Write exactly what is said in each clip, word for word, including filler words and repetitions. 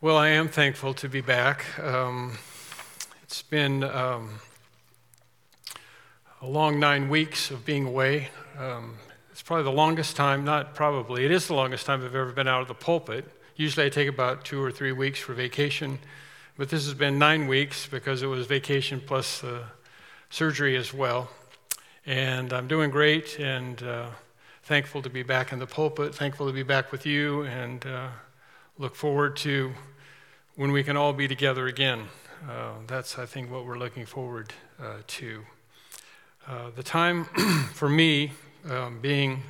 Well, I am thankful to be back. Um, it's been um, a long nine weeks of being away. Um, it's probably the longest time, not probably, it is the longest time I've ever been out of the pulpit. Usually I take about two or three weeks for vacation, but this has been nine weeks because it was vacation plus uh, surgery as well. And I'm doing great and uh, thankful to be back in the pulpit, thankful to be back with you, and uh, look forward to when we can all be together again. Uh, that's, I think, what we're looking forward uh, to. Uh, the time for me um, being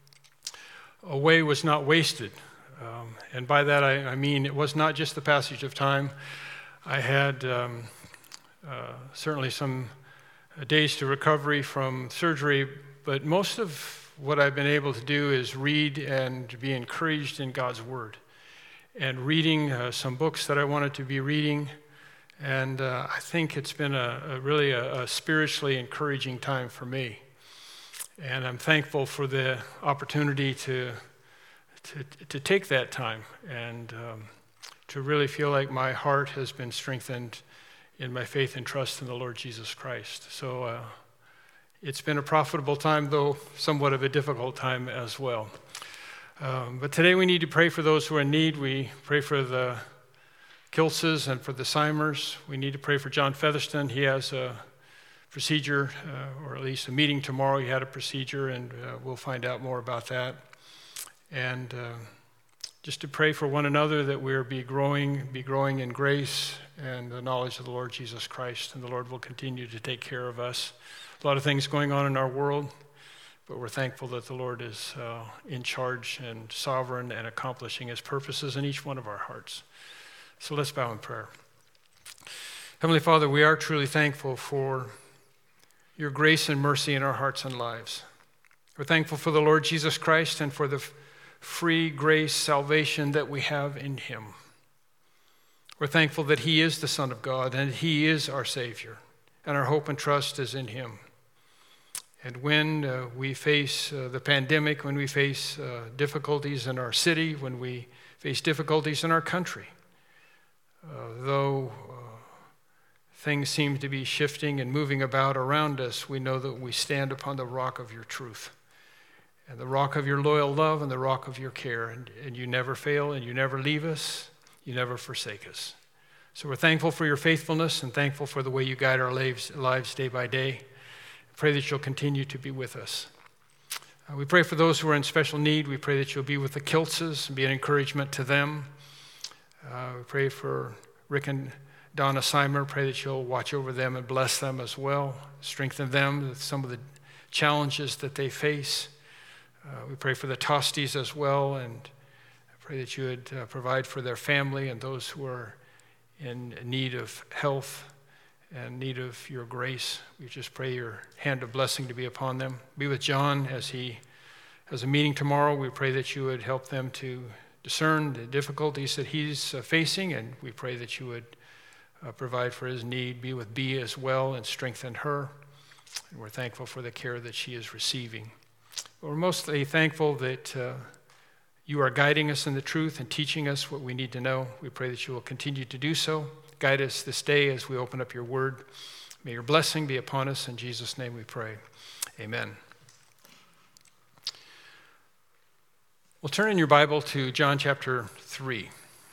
away was not wasted. Um, and by that I, I mean it was not just the passage of time. I had um, uh, certainly some days to recovery from surgery, but most of what I've been able to do is read and be encouraged in God's Word. And reading uh, some books that I wanted to be reading. And uh, I think it's been a, a really a, a spiritually encouraging time for me. And I'm thankful for the opportunity to to, to take that time and um, to really feel like my heart has been strengthened in my faith and trust in the Lord Jesus Christ. So uh, it's been a profitable time, though somewhat of a difficult time as well. Um, but today we need to pray for those who are in need. We pray for the Kilses and for the Simers. We need to pray for John Featherston. He has a procedure, uh, or at least a meeting tomorrow. He had a procedure, and uh, we'll find out more about that. And uh, just to pray for one another that we'll be growing, be growing in grace and the knowledge of the Lord Jesus Christ, and the Lord will continue to take care of us. A lot of things going on in our world, but we're thankful that the Lord is uh, in charge and sovereign and accomplishing his purposes in each one of our hearts. So let's bow in prayer. Heavenly Father, we are truly thankful for your grace and mercy in our hearts and lives. We're thankful for the Lord Jesus Christ and for the f- free grace, salvation that we have in him. We're thankful that he is the Son of God and he is our Savior, and our hope and trust is in him. And when uh, we face uh, the pandemic, when we face uh, difficulties in our city, when we face difficulties in our country, uh, though uh, things seem to be shifting and moving about around us, we know that we stand upon the rock of your truth, and the rock of your loyal love, and the rock of your care. And, and you never fail, and you never leave us, you never forsake us. So we're thankful for your faithfulness and thankful for the way you guide our lives, lives day by day. Pray that you'll continue to be with us. Uh, we pray for those who are in special need. We pray that you'll be with the Kiltses and be an encouragement to them. Uh, we pray for Rick and Donna Simer. Pray that you'll watch over them and bless them as well. Strengthen them with some of the challenges that they face. Uh, we pray for the Tosties as well, and I pray that you would uh, provide for their family and those who are in need of health and need of your grace. We just pray your hand of blessing to be upon them. Be with John as he has a meeting tomorrow. We pray that you would help them to discern the difficulties that he's uh, facing, and we pray that you would uh, provide for his need. Be with Bea as well and strengthen her. And we're thankful for the care that she is receiving. But we're mostly thankful that uh, you are guiding us in the truth and teaching us what we need to know. We pray that you will continue to do so. Guide us this day as we open up your word. May your blessing be upon us. In Jesus' name we pray. Amen. We'll turn in your Bible to John chapter three.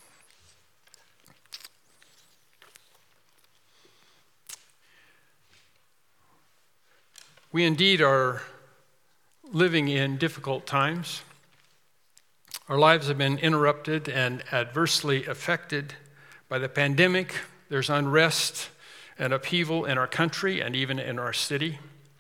We indeed are living in difficult times. Our lives have been interrupted and adversely affected by the pandemic. There's unrest and upheaval in our country and even in our city.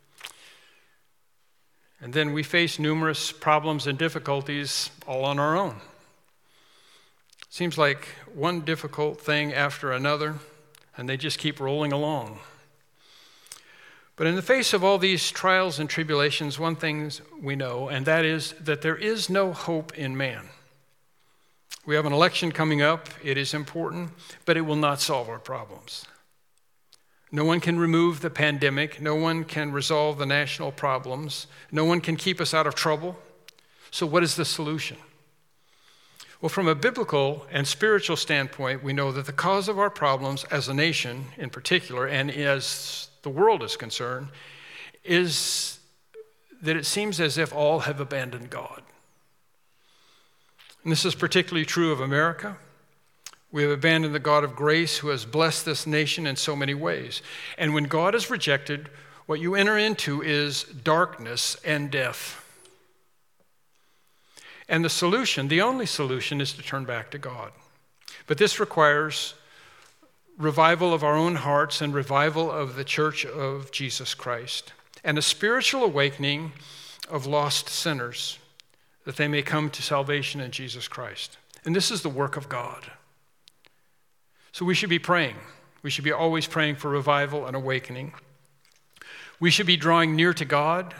And then we face numerous problems and difficulties all on our own. Seems like one difficult thing after another, and they just keep rolling along. But in the face of all these trials and tribulations, one thing we know, and that is that there is no hope in man. We have an election coming up. It is important, but it will not solve our problems. No one can remove the pandemic. No one can resolve the national problems. No one can keep us out of trouble. So what is the solution? Well, from a biblical and spiritual standpoint, we know that the cause of our problems as a nation in particular, and as the world is concerned, is that it seems as if all have abandoned God. And this is particularly true of America. We have abandoned the God of grace who has blessed this nation in so many ways. And when God is rejected, what you enter into is darkness and death. And the solution, the only solution, is to turn back to God. But this requires revival of our own hearts and revival of the church of Jesus Christ, and a spiritual awakening of lost sinners, that they may come to salvation in Jesus Christ. And this is the work of God. So we should be praying. We should be always praying for revival and awakening. We should be drawing near to God.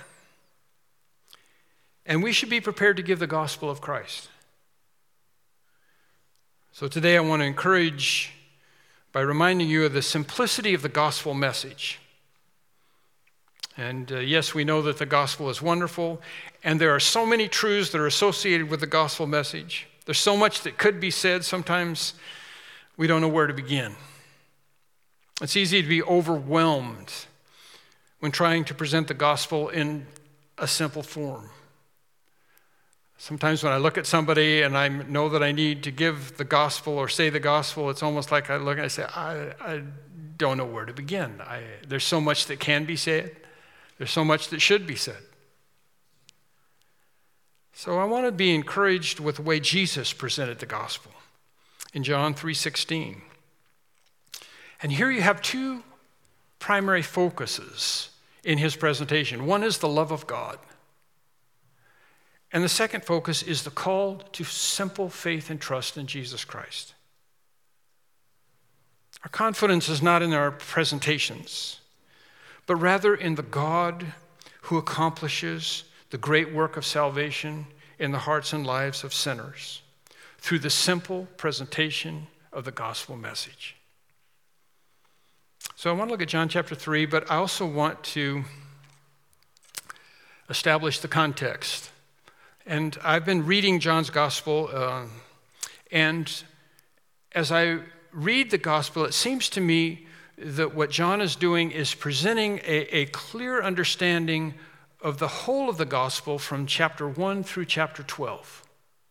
And we should be prepared to give the gospel of Christ. So today I want to encourage by reminding you of the simplicity of the gospel message. And uh, yes, we know that the gospel is wonderful, and there are so many truths that are associated with the gospel message. There's so much that could be said. Sometimes we don't know where to begin. It's easy to be overwhelmed when trying to present the gospel in a simple form. Sometimes when I look at somebody and I know that I need to give the gospel or say the gospel, it's almost like I look and I say, I, I don't know where to begin. I, there's so much that can be said. There's so much that should be said. So I want to be encouraged with the way Jesus presented the gospel in John three sixteen. And here you have two primary focuses in his presentation. One is the love of God. And the second focus is the call to simple faith and trust in Jesus Christ. Our confidence is not in our presentations, but rather in the God who accomplishes the great work of salvation in the hearts and lives of sinners through the simple presentation of the gospel message. So I want to look at John chapter three, but I also want to establish the context. And I've been reading John's gospel, uh, and as I read the gospel, it seems to me that what John is doing is presenting a, a clear understanding of the whole of the gospel from chapter one through chapter twelve.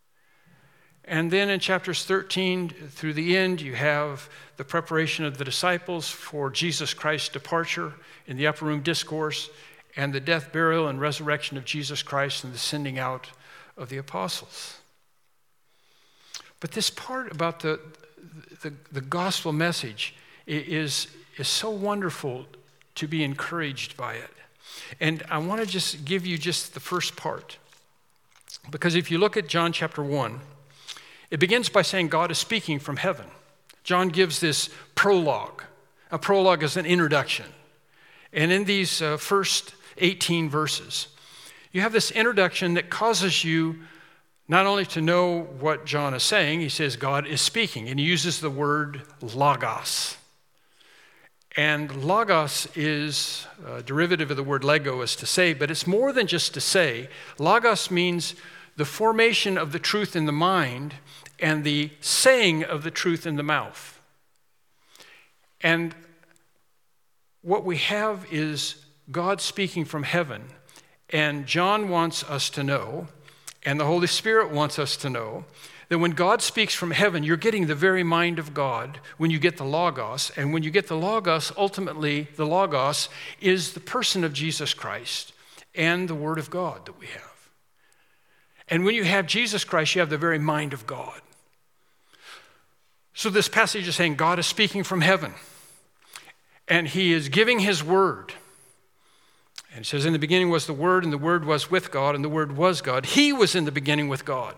And then in chapters thirteen through the end, you have the preparation of the disciples for Jesus Christ's departure in the upper room discourse, and the death, burial, and resurrection of Jesus Christ, and the sending out of the apostles. But this part about the, the, the gospel message is, is so wonderful to be encouraged by it. And I want to just give you just the first part. Because if you look at John chapter one, it begins by saying God is speaking from heaven. John gives this prologue. A prologue is an introduction. And in these uh, first eighteen verses, you have this introduction that causes you not only to know what John is saying. He says God is speaking, and he uses the word logos. And logos is a derivative of the word lego, is to say, but it's more than just to say. Logos means the formation of the truth in the mind and the saying of the truth in the mouth. And what we have is God speaking from heaven. And John wants us to know, and the Holy Spirit wants us to know, that when God speaks from heaven, you're getting the very mind of God when you get the Logos. And when you get the Logos, ultimately, the Logos is the person of Jesus Christ and the Word of God that we have. And when you have Jesus Christ, you have the very mind of God. So this passage is saying God is speaking from heaven, and he is giving his word. And it says, in the beginning was the Word, and the Word was with God, and the Word was God. He was in the beginning with God.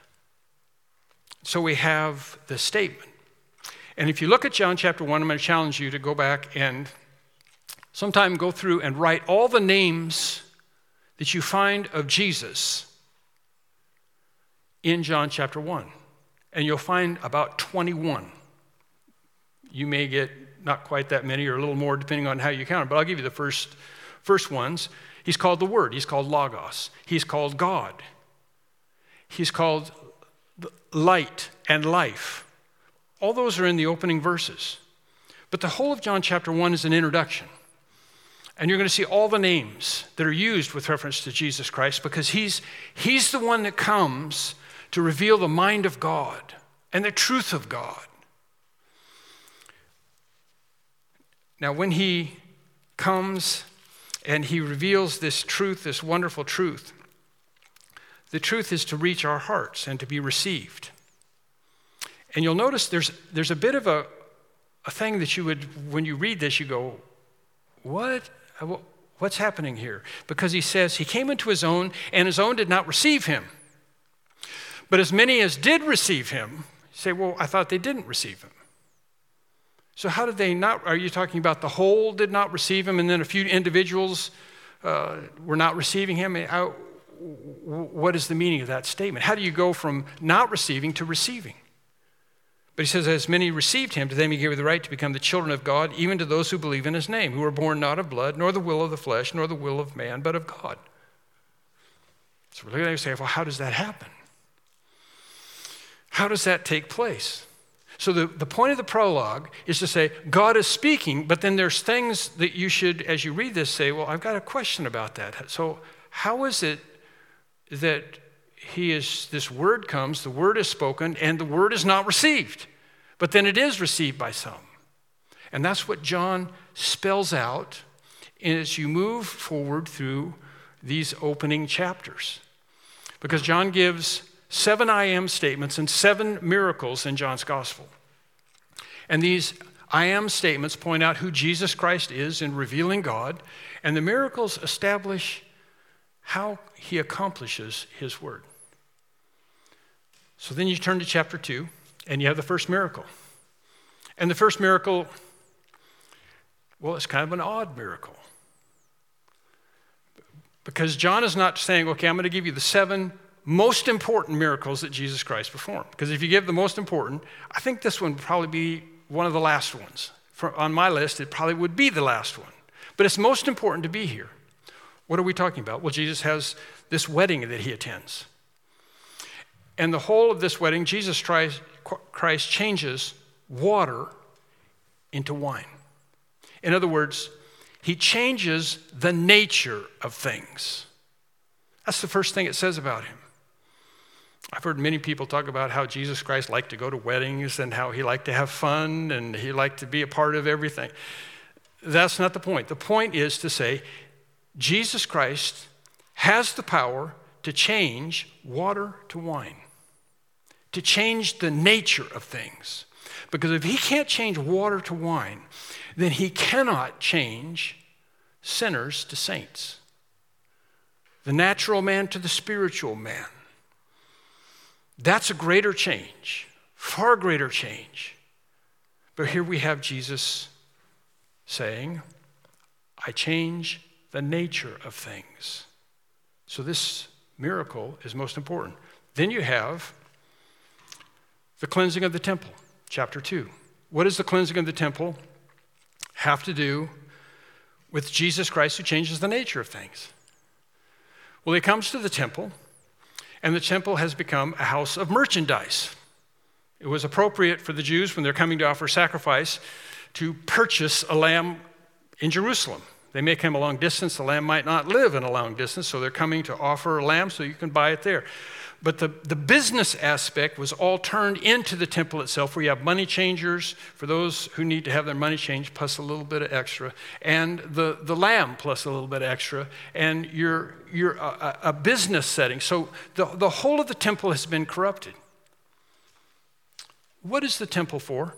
So we have this statement. And if you look at John chapter one, I'm going to challenge you to go back and sometime go through and write all the names that you find of Jesus in John chapter one. And you'll find about twenty-one. You may get not quite that many or a little more depending on how you count it, but I'll give you the first First ones. He's called the Word. He's called Logos. He's called God. He's called light, and life. All those are in the opening verses. But the whole of John chapter one is an introduction. And you're going to see all the names that are used with reference to Jesus Christ because he's, he's the one that comes to reveal the mind of God and the truth of God. Now, when he comes and he reveals this truth, this wonderful truth, the truth is to reach our hearts and to be received. And you'll notice there's, there's a bit of a, a thing that you would, when you read this, you go, what? What's happening here? Because he says he came into his own, and his own did not receive him. But as many as did receive him, you say, well, I thought they didn't receive him. So how did they not? Are you talking about the whole did not receive him, and then a few individuals uh, were not receiving him? How, what is the meaning of that statement? How do you go from not receiving to receiving? But he says, as many received him, to them he gave the right to become the children of God, even to those who believe in his name, who were born not of blood, nor the will of the flesh, nor the will of man, but of God. So we're looking at it and saying, well, how does that happen? How does that take place? So the, the point of the prologue is to say, God is speaking, but then there's things that you should, as you read this, say, well, I've got a question about that. So how is it that he is, this word comes, the word is spoken, and the word is not received? But then it is received by some. And that's what John spells out as you move forward through these opening chapters. Because John gives seven I am statements and seven miracles in John's gospel. And these I am statements point out who Jesus Christ is in revealing God, and the miracles establish how he accomplishes his word. So then you turn to chapter two, and you have the first miracle. And the first miracle, well, it's kind of an odd miracle. Because John is not saying, okay, I'm going to give you the seven most important miracles that Jesus Christ performed. Because if you give the most important, I think this one would probably be one of the last ones. For, on my list, it probably would be the last one. But it's most important to be here. What are we talking about? Well, Jesus has this wedding that he attends. And the whole of this wedding, Jesus tries, Christ changes water into wine. In other words, he changes the nature of things. That's the first thing it says about him. I've heard many people talk about how Jesus Christ liked to go to weddings and how he liked to have fun and he liked to be a part of everything. That's not the point. The point is to say Jesus Christ has the power to change water to wine, to change the nature of things. Because if he can't change water to wine, then he cannot change sinners to saints, the natural man to the spiritual man. That's a greater change, far greater change. But here we have Jesus saying, I change the nature of things. So this miracle is most important. Then you have the cleansing of the temple, chapter two. What does the cleansing of the temple have to do with Jesus Christ who changes the nature of things? Well, he comes to the temple, and the temple has become a house of merchandise. It was appropriate for the Jews when they're coming to offer sacrifice to purchase a lamb in Jerusalem. They may come a long distance. The lamb might not live in a long distance, so they're coming to offer a lamb so you can buy it there. But the, the business aspect was all turned into the temple itself, where you have money changers for those who need to have their money changed, plus a little bit of extra, and the, the lamb plus a little bit extra, and you're, you're a, a business setting. So the, the whole of the temple has been corrupted. What is the temple for?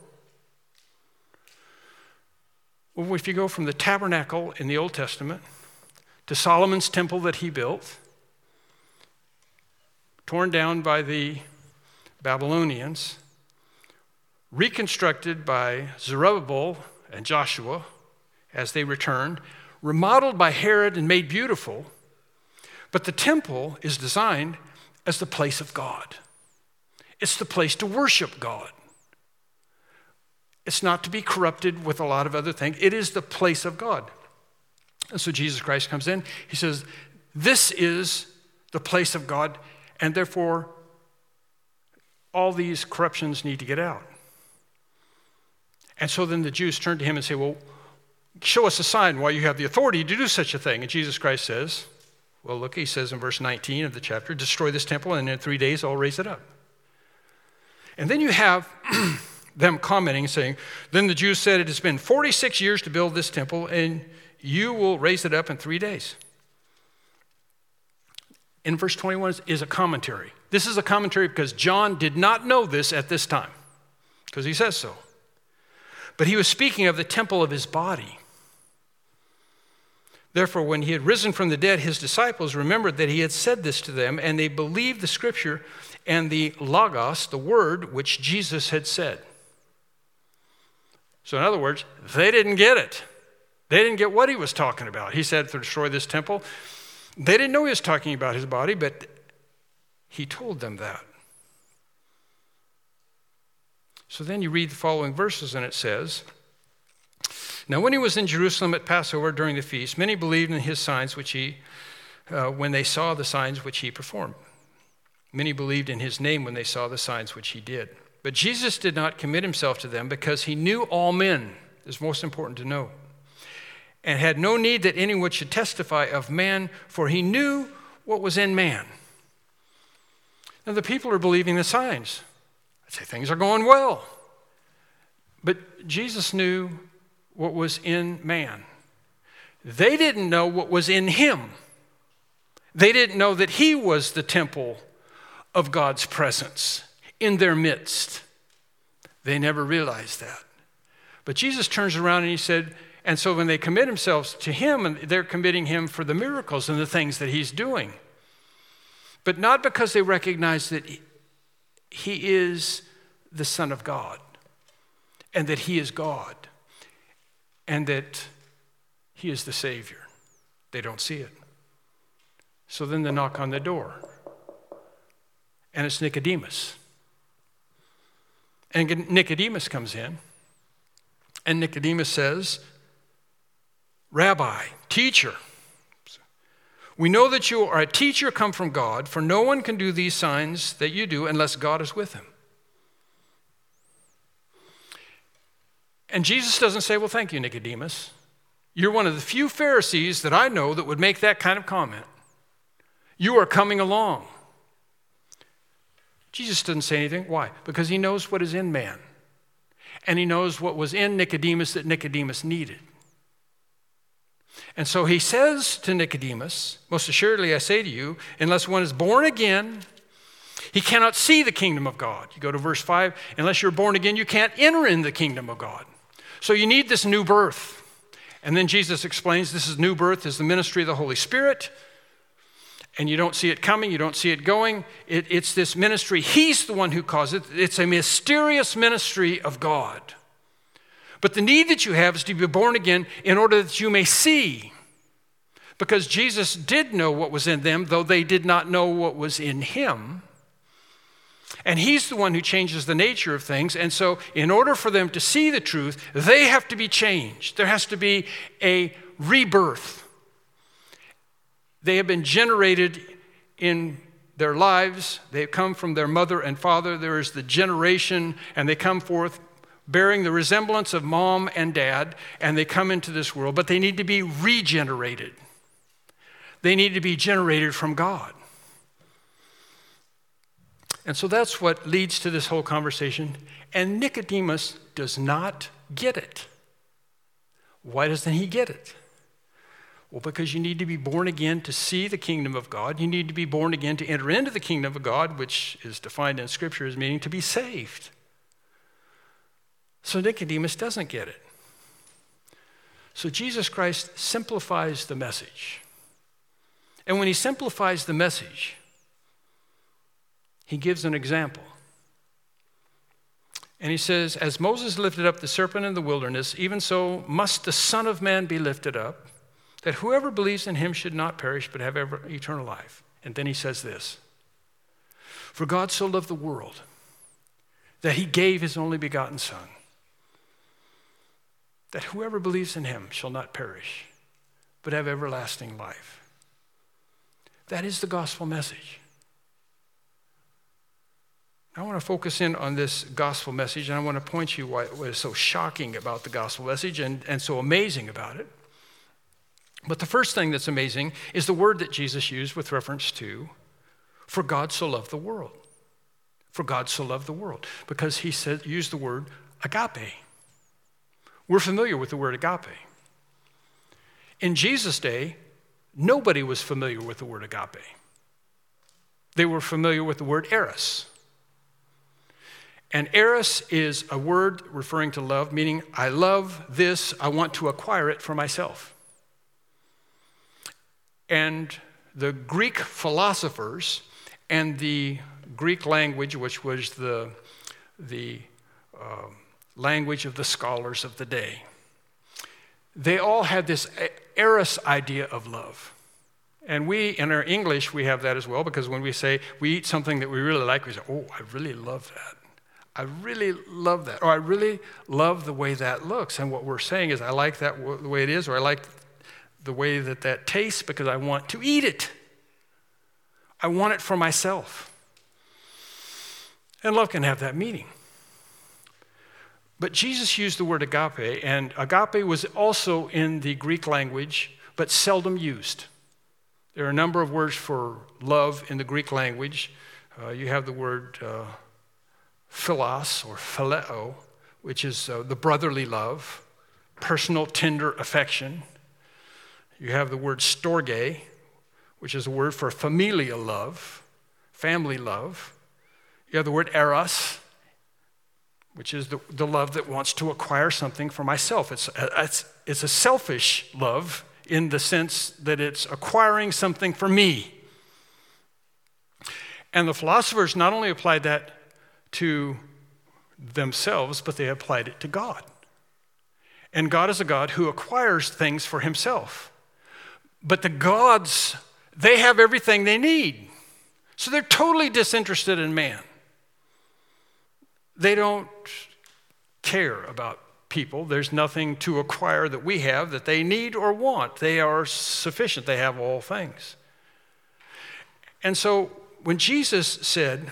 Well, if you go from the tabernacle in the Old Testament to Solomon's temple that he built, torn down by the Babylonians, reconstructed by Zerubbabel and Joshua as they returned, remodeled by Herod and made beautiful, but the temple is designed as the place of God. It's the place to worship God. It's not to be corrupted with a lot of other things. It is the place of God. And so Jesus Christ comes in. He says, this is the place of God, and therefore all these corruptions need to get out. And so then the Jews turn to him and say, well, show us a sign why you have the authority to do such a thing. And Jesus Christ says, well, look, he says in verse nineteen of the chapter, destroy this temple, and in three days I'll raise it up. And then you have them commenting, saying, then the Jews said, it has been forty-six years to build this temple, and you will raise it up in three days. In verse twenty-one is a commentary. This is a commentary because John did not know this at this time, because he says so. But he was speaking of the temple of his body. Therefore, when he had risen from the dead, his disciples remembered that he had said this to them, and they believed the scripture and the logos, the word which Jesus had said. So in other words, they didn't get it. They didn't get what he was talking about. He said to destroy this temple. They didn't know he was talking about his body, but he told them that. So then you read the following verses, and it says, now when he was in Jerusalem at Passover during the feast, many believed in his signs which he, uh, when they saw the signs which he performed. Many believed in his name when they saw the signs which he did. But Jesus did not commit himself to them because he knew all men. It's most important to know. And had no need that anyone should testify of man, for he knew what was in man. Now the people are believing the signs. I'd say things are going well. But Jesus knew what was in man. They didn't know what was in him. They didn't know that he was the temple of God's presence in their midst. They never realized that. But Jesus turns around and he said, and so when they commit themselves to him, and they're committing him for the miracles and the things that he's doing. But not because they recognize that he is the Son of God, and that he is God, and that he is the Savior. They don't see it. So then they knock on the door, and it's Nicodemus. And Nicodemus comes in, and Nicodemus says, Rabbi, teacher, we know that you are a teacher come from God, for no one can do these signs that you do unless God is with him. And Jesus doesn't say, well, thank you, Nicodemus. You're one of the few Pharisees that I know that would make that kind of comment. You are coming along. Jesus doesn't say anything. Why? Because he knows what is in man. And he knows what was in Nicodemus that Nicodemus needed. And so he says to Nicodemus, most assuredly I say to you, unless one is born again, he cannot see the kingdom of God. You go to verse five, unless you're born again, you can't enter in the kingdom of God. So you need this new birth. And then Jesus explains this is new birth is the ministry of the Holy Spirit. And you don't see it coming, you don't see it going. It, it's this ministry. He's the one who caused it. It's a mysterious ministry of God. But the need that you have is to be born again in order that you may see. Because Jesus did know what was in them, though they did not know what was in him. And he's the one who changes the nature of things. And so in order for them to see the truth, they have to be changed. There has to be a rebirth. They have been generated in their lives. They come from their mother and father. There is the generation, and they come forth bearing the resemblance of mom and dad, and they come into this world, but they need to be regenerated. They need to be generated from God. And so that's what leads to this whole conversation. And Nicodemus does not get it. Why doesn't he get it? Well, because you need to be born again to see the kingdom of God. You need to be born again to enter into the kingdom of God, which is defined in Scripture as meaning to be saved. So Nicodemus doesn't get it. So Jesus Christ simplifies the message. And when he simplifies the message, he gives an example. And he says, as Moses lifted up the serpent in the wilderness, even so must the Son of Man be lifted up, that whoever believes in him should not perish but have ever, eternal life. And then he says this, for God so loved the world that he gave his only begotten Son, that whoever believes in him shall not perish but have everlasting life. That is the gospel message. I want to focus in on this gospel message, and I want to point you why, what is so shocking about the gospel message and, and so amazing about it. But the first thing that's amazing is the word that Jesus used with reference to, for God so loved the world. For God so loved the world. Because he said, used the word agape. We're familiar with the word agape. In Jesus' day, nobody was familiar with the word agape. They were familiar with the word eros. And eros is a word referring to love, meaning I love this, I want to acquire it for myself. And the Greek philosophers and the Greek language, which was the, the uh, language of the scholars of the day, they all had this eros idea of love. And we, in our English, we have that as well, because when we say we eat something that we really like, we say, oh, I really love that. I really love that, or I really love the way that looks. And what we're saying is I like that the way it is, or I like the way that that tastes because I want to eat it. I want it for myself. And love can have that meaning. But Jesus used the word agape, and agape was also in the Greek language, but seldom used. There are a number of words for love in the Greek language. Uh, you have the word uh, philos or phileo, which is uh, the brotherly love, personal, tender affection. You have the word storge, which is a word for familial love, family love. You have the word eros, which is the, the love that wants to acquire something for myself. It's a, it's, it's a selfish love in the sense that it's acquiring something for me. And the philosophers not only applied that to themselves, but they applied it to God. And God is a God who acquires things for himself. But the gods, they have everything they need. So they're totally disinterested in man. They don't care about people. There's nothing to acquire that we have that they need or want. They are sufficient. They have all things. And so when Jesus said,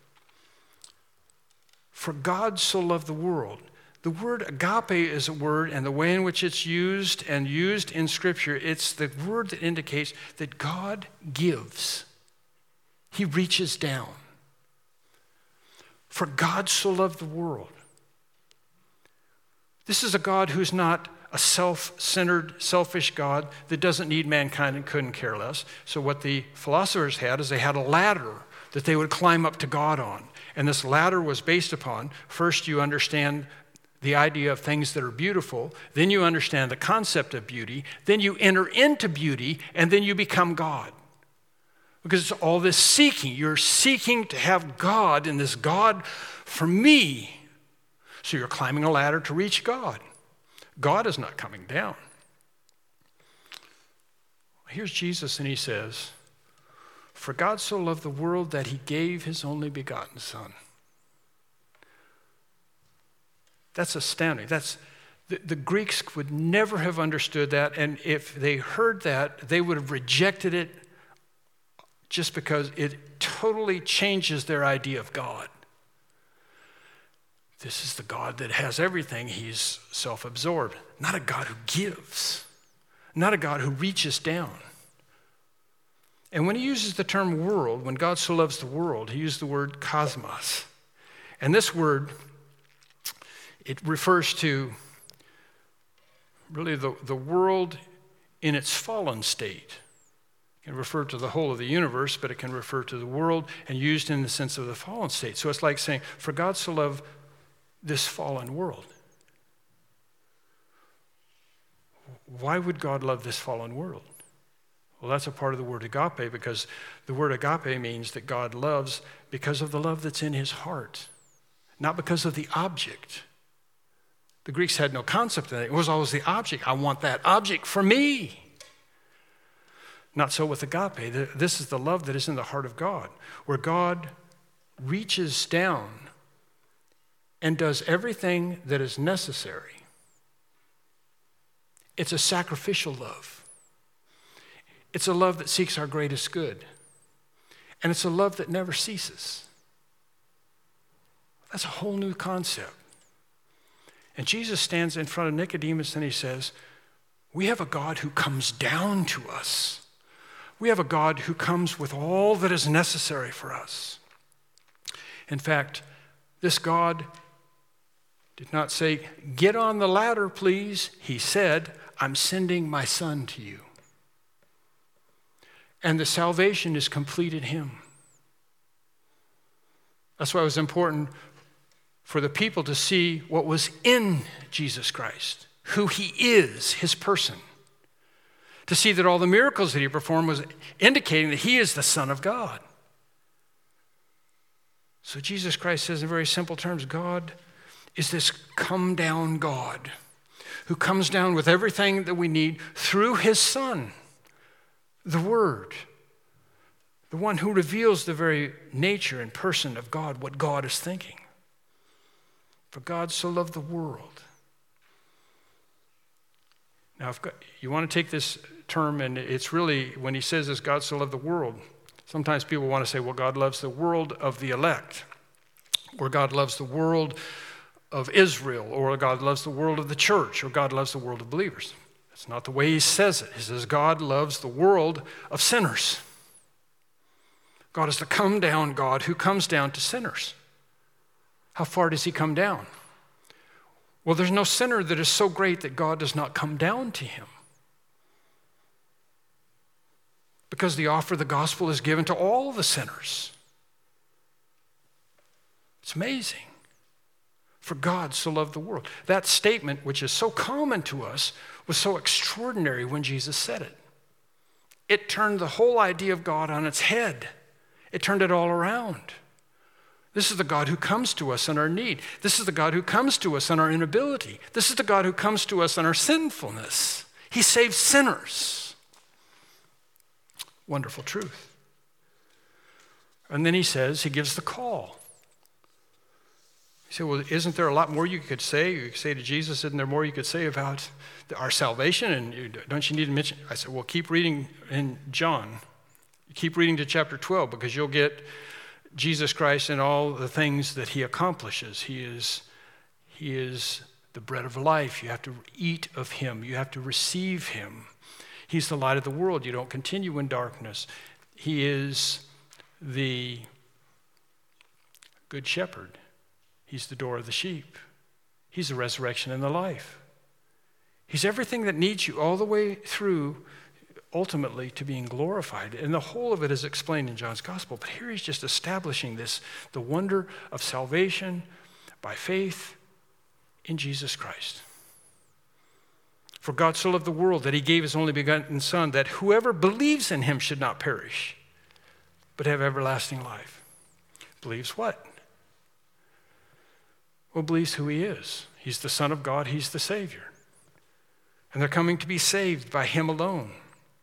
for God so loved the world, the word agape is a word, and the way in which it's used and used in Scripture, it's the word that indicates that God gives. He reaches down. For God so loved the world. This is a God who's not a self-centered, selfish God that doesn't need mankind and couldn't care less. So what the philosophers had is they had a ladder that they would climb up to God on. And this ladder was based upon, first you understand the idea of things that are beautiful, then you understand the concept of beauty, then you enter into beauty, and then you become God. Because it's all this seeking. You're seeking to have God, and this God for me. So you're climbing a ladder to reach God. God is not coming down. Here's Jesus, and he says, for God so loved the world that he gave his only begotten Son. That's astounding. That's the, the Greeks would never have understood that, and if they heard that, they would have rejected it just because it totally changes their idea of God. This is the God that has everything. He's self-absorbed. Not a God who gives. Not a God who reaches down. And when he uses the term world, when God so loves the world, he used the word cosmos. And this word, it refers to really the, the world in its fallen state. It can refer to the whole of the universe, but it can refer to the world and used in the sense of the fallen state. So it's like saying, for God so loved this fallen world. Why would God love this fallen world? Well, that's a part of the word agape, because the word agape means that God loves because of the love that's in his heart, not because of the object. The Greeks had no concept of that. It was always the object. I want that object for me. Not so with agape. This is the love that is in the heart of God, where God reaches down and does everything that is necessary. It's a sacrificial love. It's a love that seeks our greatest good. And it's a love that never ceases. That's a whole new concept. And Jesus stands in front of Nicodemus and he says, we have a God who comes down to us. We have a God who comes with all that is necessary for us. In fact, this God did not say, get on the ladder, please. He said, I'm sending my son to you. And the salvation is complete in him. That's why it was important for the people to see what was in Jesus Christ, who he is, his person. To see that all the miracles that he performed was indicating that he is the Son of God. So Jesus Christ says in very simple terms, God is this come down God who comes down with everything that we need through his Son, the Word, the one who reveals the very nature and person of God, what God is thinking. For God so loved the world. Now, if God, you want to take this term, and it's really, when he says this, God so loved the world, sometimes people want to say, well, God loves the world of the elect, or God loves the world of Israel, or God loves the world of the church, or God loves the world of believers. That's not the way he says it. He says God loves the world of sinners. God is the come down God who comes down to sinners. How far does he come down? Well, there's no sinner that is so great that God does not come down to him. Because the offer of the gospel is given to all the sinners. It's amazing. For God so loved the world. That statement, which is so common to us, was so extraordinary when Jesus said it. It turned the whole idea of God on its head. It turned it all around. This is the God who comes to us in our need. This is the God who comes to us in our inability. This is the God who comes to us in our sinfulness. He saves sinners. Wonderful truth. And then he says, he gives the call. You say, well, isn't there a lot more you could say? You could say to Jesus, isn't there more you could say about our salvation? And you, don't you need to mention? I said, well, keep reading in John. Keep reading to chapter twelve, because you'll get Jesus Christ and all the things that he accomplishes. He is, he is the bread of life. You have to eat of him. You have to receive him. He's the light of the world. You don't continue in darkness. He is the good shepherd. He's the door of the sheep. He's the resurrection and the life. He's everything that needs you all the way through, ultimately, to being glorified. And the whole of it is explained in John's gospel. But here he's just establishing this, the wonder of salvation by faith in Jesus Christ. For God so loved the world that he gave his only begotten Son, that whoever believes in him should not perish, but have everlasting life. Believes what? Well, believes who he is. He's the Son of God. He's the Savior. And they're coming to be saved by him alone.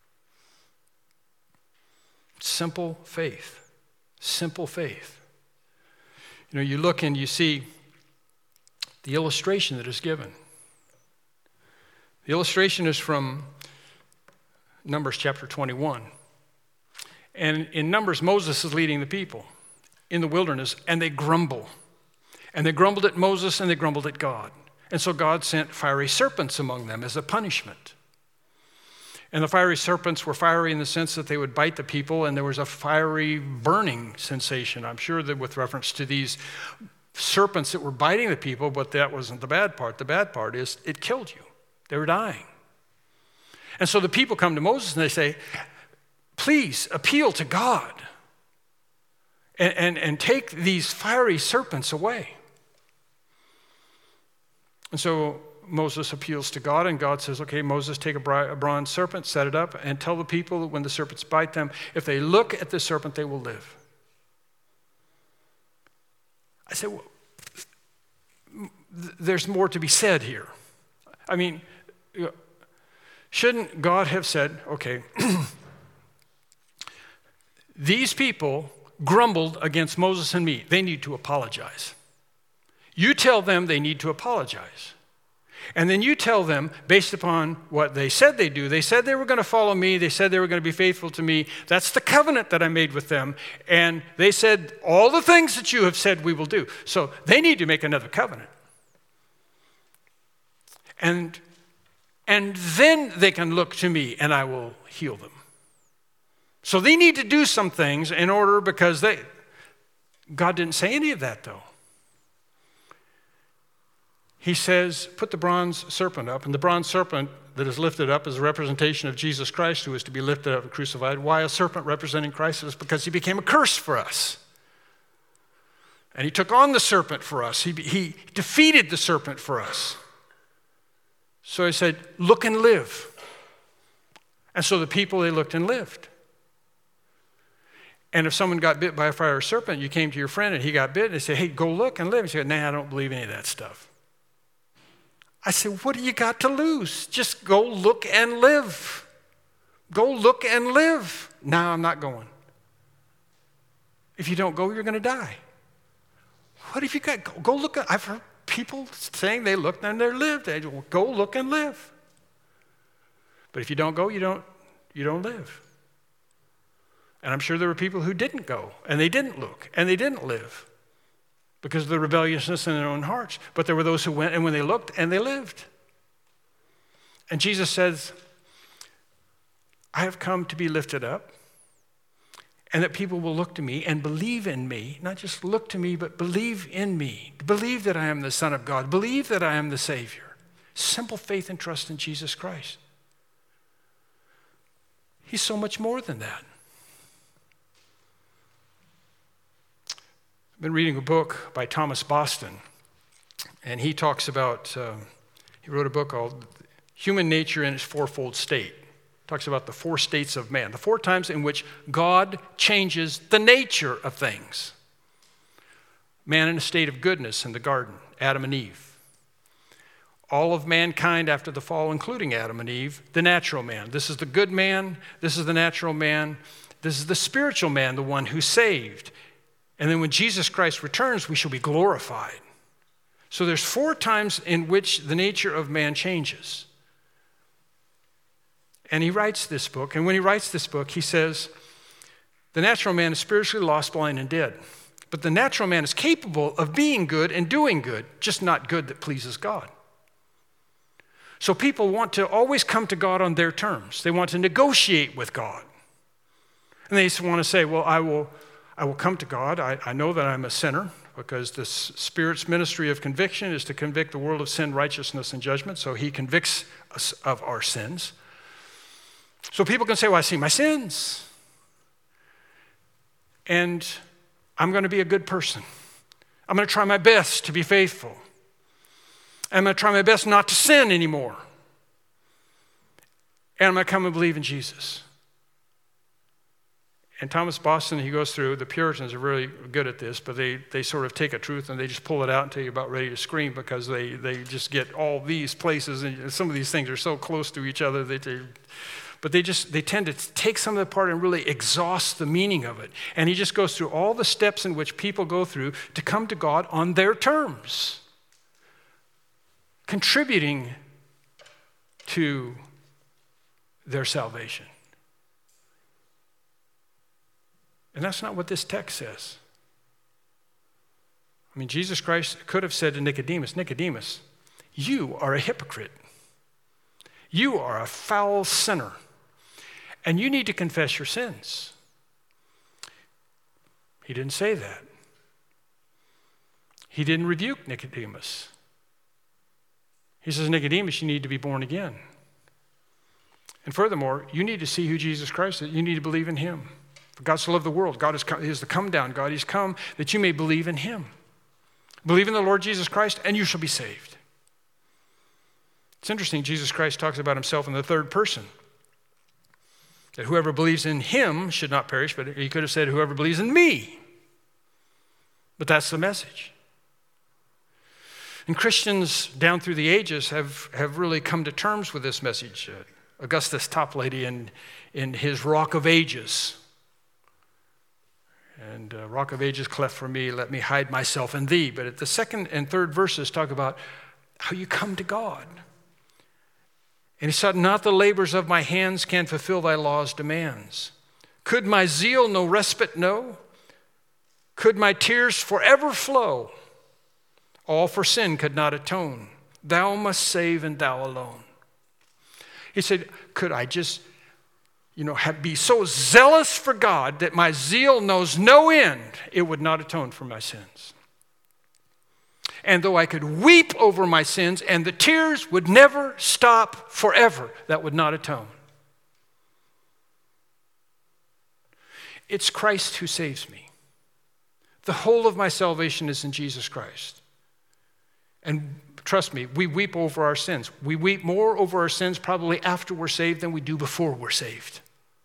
Simple faith. Simple faith. You know, you look and you see the illustration that is given. The illustration is from Numbers chapter twenty-one. And in Numbers, Moses is leading the people in the wilderness, and they grumble. And they grumbled at Moses, and they grumbled at God. And so God sent fiery serpents among them as a punishment. And the fiery serpents were fiery in the sense that they would bite the people, and there was a fiery burning sensation. I'm sure that with reference to these serpents that were biting the people, but that wasn't the bad part. The bad part is it killed you. They were dying. And so the people come to Moses and they say, please appeal to God and, and, and take these fiery serpents away. And so Moses appeals to God, and God says, okay, Moses, take a bronze serpent, set it up, and tell the people that when the serpents bite them, if they look at the serpent, they will live. I said, well, there's more to be said here. I mean, shouldn't God have said, okay, these people grumbled against Moses and me. They need to apologize. You tell them they need to apologize. And then you tell them, based upon what they said they do, they said they were going to follow me, they said they were going to be faithful to me. That's the covenant that I made with them. And they said all the things that you have said we will do. So they need to make another covenant. And, and then they can look to me and I will heal them. So they need to do some things in order, because they, God didn't say any of that though. He says, put the bronze serpent up, and the bronze serpent that is lifted up is a representation of Jesus Christ, who is to be lifted up and crucified. Why a serpent representing Christ? It was because he became a curse for us. And he took on the serpent for us. He, he defeated the serpent for us. So he said, look and live. And so the people, they looked and lived. And if someone got bit by a fire serpent, you came to your friend and he got bit, and they said, hey, go look and live. He said, nah, I don't believe any of that stuff. I said, what do you got to lose? Just go look and live. Go look and live. No, I'm not going. If you don't go, you're going to die. What have you got? Go, go look. I've heard people saying they looked and they lived. They go, go look and live. But if you don't go, you don't, you don't live. And I'm sure there were people who didn't go, and they didn't look, and they didn't live, because of the rebelliousness in their own hearts. But there were those who went, and when they looked, and they lived. And Jesus says, I have come to be lifted up, and that people will look to me and believe in me, not just look to me, but believe in me. Believe that I am the Son of God. Believe that I am the Savior. Simple faith and trust in Jesus Christ. He's so much more than that. I've been reading a book by Thomas Boston, and he talks about, uh, he wrote a book called Human Nature in its Fourfold State. Talks about the four states of man, the four times in which God changes the nature of things. Man in a state of goodness in the garden, Adam and Eve. All of mankind after the fall, including Adam and Eve, the natural man. This is the good man, this is the natural man, this is the spiritual man, the one who's saved. And then when Jesus Christ returns, we shall be glorified. So there's four times in which the nature of man changes. And he writes this book, and when he writes this book, he says, the natural man is spiritually lost, blind, and dead. But the natural man is capable of being good and doing good, just not good that pleases God. So people want to always come to God on their terms. They want to negotiate with God. And they want to say, well, I will... I will come to God. I, I know that I'm a sinner, because the Spirit's ministry of conviction is to convict the world of sin, righteousness, and judgment. So he convicts us of our sins. So people can say, well, I see my sins. And I'm going to be a good person. I'm going to try my best to be faithful. I'm going to try my best not to sin anymore. And I'm going to come and believe in Jesus. And Thomas Boston, he goes through, the Puritans are really good at this, but they, they sort of take a truth and they just pull it out until you're about ready to scream, because they, they just get all these places, and some of these things are so close to each other that they, but they just, they tend to take some of the part and really exhaust the meaning of it. And he just goes through all the steps in which people go through to come to God on their terms, contributing to their salvation. And that's not what this text says. I mean, Jesus Christ could have said to Nicodemus, Nicodemus, you are a hypocrite. You are a foul sinner. And you need to confess your sins. He didn't say that. He didn't rebuke Nicodemus. He says, Nicodemus, you need to be born again. And furthermore, you need to see who Jesus Christ is. You need to believe in him. For God so loved the world. God is, come, he is the come down God. He's come that you may believe in him. Believe in the Lord Jesus Christ and you shall be saved. It's interesting, Jesus Christ talks about himself in the third person. That whoever believes in him should not perish, but he could have said whoever believes in me. But that's the message. And Christians down through the ages have, have really come to terms with this message. Uh, Augustus Toplady in, in his Rock of Ages. And uh, Rock of Ages, cleft for me, let me hide myself in thee. But at the second and third verses talk about how you come to God. And he said, not the labors of my hands can fulfill thy law's demands. Could my zeal no respite know? Could my tears forever flow? All for sin could not atone. Thou must save and thou alone. He said, could I just, you know, have, be so zealous for God that my zeal knows no end? It would not atone for my sins. And though I could weep over my sins and the tears would never stop forever, that would not atone. It's Christ who saves me. The whole of my salvation is in Jesus Christ. And trust me, we weep over our sins. We weep more over our sins probably after we're saved than we do before we're saved.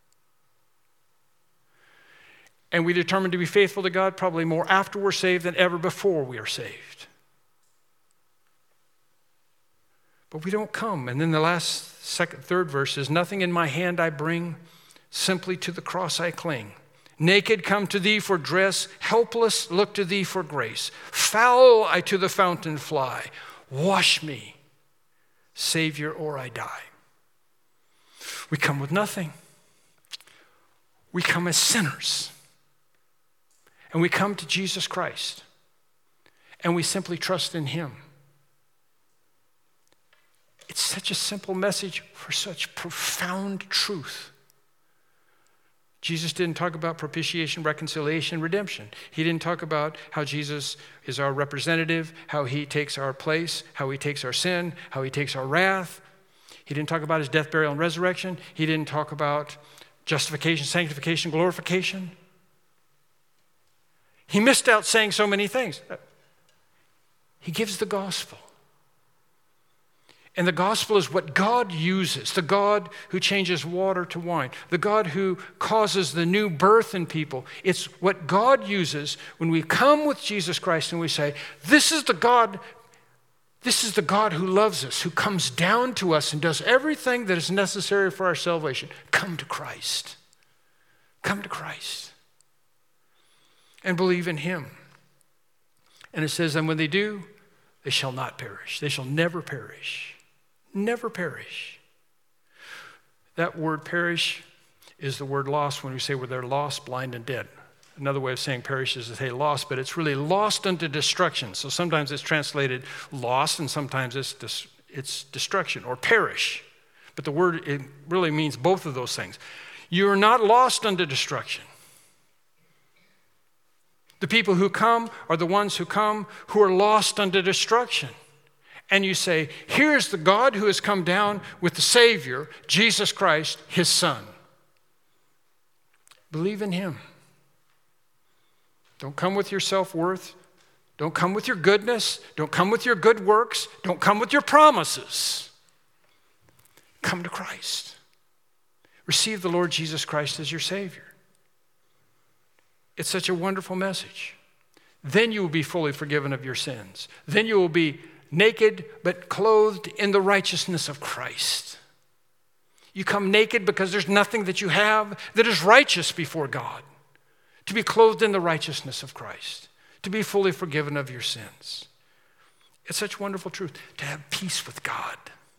And we determine to be faithful to God probably more after we're saved than ever before we are saved. But we don't come. And then the last, second, third verse is, nothing in my hand I bring, simply to the cross I cling. Naked come to thee for dress, helpless look to thee for grace. Foul I to the fountain fly, wash me, Savior, or I die. We come with nothing. We come as sinners. And we come to Jesus Christ. And we simply trust in him. It's such a simple message for such profound truth. Jesus didn't talk about propitiation, reconciliation, redemption. He didn't talk about how Jesus is our representative, how he takes our place, how he takes our sin, how he takes our wrath. He didn't talk about his death, burial, and resurrection. He didn't talk about justification, sanctification, glorification. He missed out saying so many things. He gives the gospel. And the gospel is what God uses, the God who changes water to wine, the God who causes the new birth in people. It's what God uses when we come with Jesus Christ and we say, this is the God, this is the God who loves us, who comes down to us and does everything that is necessary for our salvation. Come to Christ. Come to Christ. And believe in him. And it says, and when they do, they shall not perish. They shall never perish. Never perish. That word perish is the word lost when we say, well, they're lost, blind, and dead. Another way of saying perish is to say lost, but it's really lost unto destruction. So sometimes it's translated lost, and sometimes it's dis- it's destruction or perish. But the word, it really means both of those things. You're not lost unto destruction. The people who come are the ones who come who are lost unto destruction. And you say, here's the God who has come down with the Savior, Jesus Christ, his Son. Believe in him. Don't come with your self-worth. Don't come with your goodness. Don't come with your good works. Don't come with your promises. Come to Christ. Receive the Lord Jesus Christ as your Savior. It's such a wonderful message. Then you will be fully forgiven of your sins. Then you will be naked, but clothed in the righteousness of Christ. You come naked because there's nothing that you have that is righteous before God. To be clothed in the righteousness of Christ. To be fully forgiven of your sins. It's such wonderful truth. To have peace with God.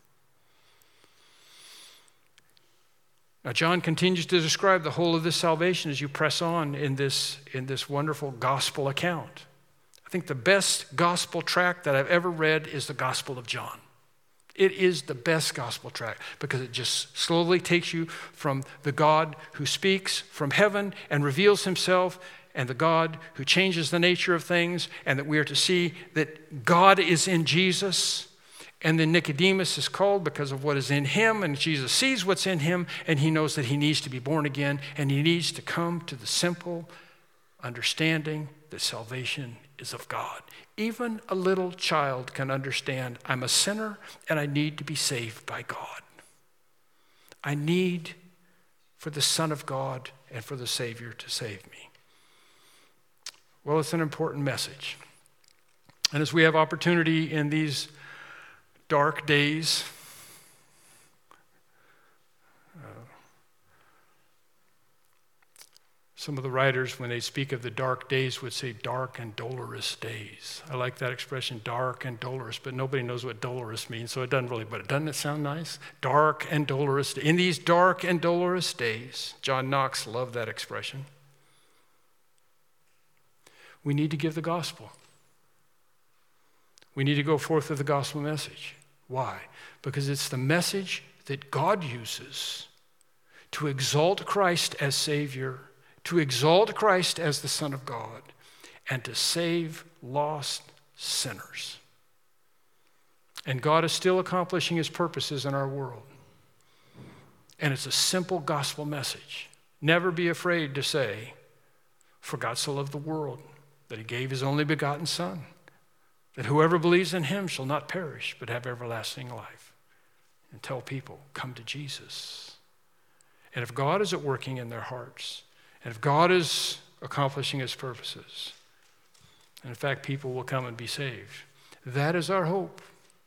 Now, John continues to describe the whole of this salvation as you press on in this, in this wonderful gospel account. I think the best gospel tract that I've ever read is the Gospel of John. It is the best gospel tract because it just slowly takes you from the God who speaks from heaven and reveals himself, and the God who changes the nature of things, and that we are to see that God is in Jesus. And then Nicodemus is called because of what is in him, and Jesus sees what's in him, and he knows that he needs to be born again, and he needs to come to the simple understanding that salvation is of God. Even a little child can understand, I'm a sinner and I need to be saved by God. I need for the Son of God and for the Savior to save me. Well, it's an important message. And as we have opportunity in these dark days, uh, Some of the writers, when they speak of the dark days, would say dark and dolorous days. I like that expression, dark and dolorous, but nobody knows what dolorous means, so it doesn't really, but doesn't it sound nice? Dark and dolorous. In these dark and dolorous days, John Knox loved that expression. We need to give the gospel. We need to go forth with the gospel message. Why? Because it's the message that God uses to exalt Christ as Savior, to exalt Christ as the Son of God, and to save lost sinners. And God is still accomplishing his purposes in our world. And it's a simple gospel message. Never be afraid to say, for God so loved the world, that he gave his only begotten Son, that whoever believes in him shall not perish, but have everlasting life. And tell people, come to Jesus. And if God is at working in their hearts, and if God is accomplishing his purposes, and in fact, people will come and be saved, that is our hope.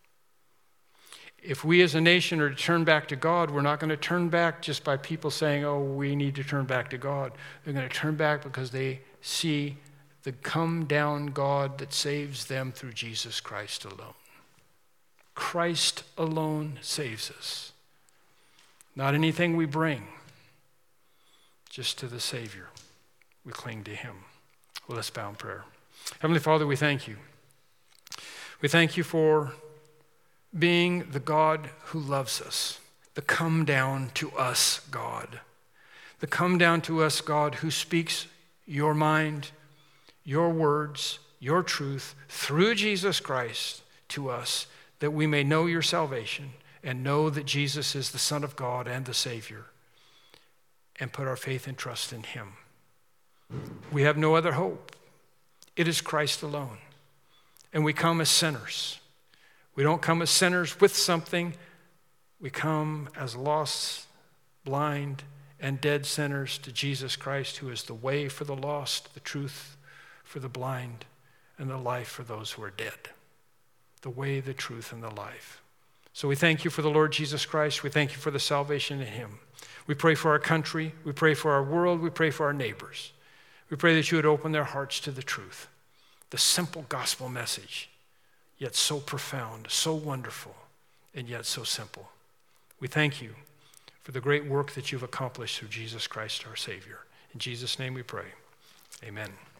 If we as a nation are to turn back to God, we're not going to turn back just by people saying, oh, we need to turn back to God. They're going to turn back because they see the come-down God that saves them through Jesus Christ alone. Christ alone saves us. Not anything we bring, just to the Savior. We cling to him. Well, let's bow in prayer. Heavenly Father, we thank you. We thank you for being the God who loves us, the come down to us God, the come down to us God who speaks your mind, your words, your truth through Jesus Christ to us, that we may know your salvation and know that Jesus is the Son of God and the Savior, and put our faith and trust in him. We have no other hope. It is Christ alone. And we come as sinners. We don't come as sinners with something. We come as lost, blind, and dead sinners to Jesus Christ, who is the way for the lost, the truth for the blind, and the life for those who are dead. The way, the truth, and the life. So we thank you for the Lord Jesus Christ. We thank you for the salvation in him. We pray for our country. We pray for our world. We pray for our neighbors. We pray that you would open their hearts to the truth, the simple gospel message, yet so profound, so wonderful, and yet so simple. We thank you for the great work that you've accomplished through Jesus Christ, our Savior. In Jesus' name we pray. Amen.